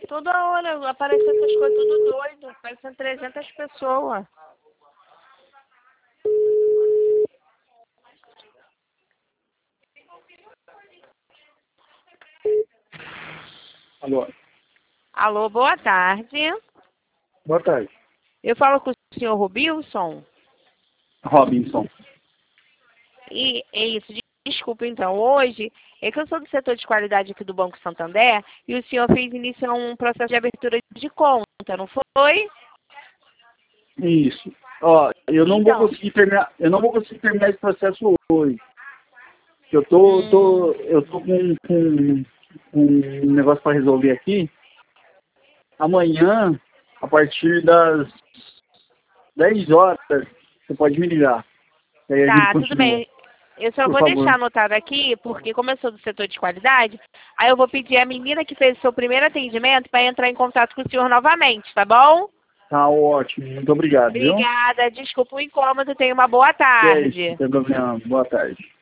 Toda hora aparecem essas coisas tudo doido. Aparecem 300 pessoas. Alô. Alô, boa tarde. Boa tarde. Eu falo com o senhor Robilson. Robinson. E é isso. Desculpa, então. Hoje, é que eu sou do setor de qualidade aqui do Banco Santander e o senhor fez início a um processo de abertura de conta, não foi? Isso. Ó, eu não Então. vou conseguir terminar esse processo hoje. Eu tô com um negócio para resolver aqui. Amanhã, a partir das 10 horas, você pode me ligar. Aí a gente Tá, tudo continua. bem. Eu só Por vou favor. deixar anotado aqui, porque como eu sou do setor de qualidade, aí eu vou pedir a menina que fez o seu primeiro atendimento para entrar em contato com o senhor novamente, tá bom? Tá ótimo. Muito obrigado, viu? Obrigada. Desculpa o incômodo. Tenha uma boa Que é isso, tarde. não tem problema. Boa tarde.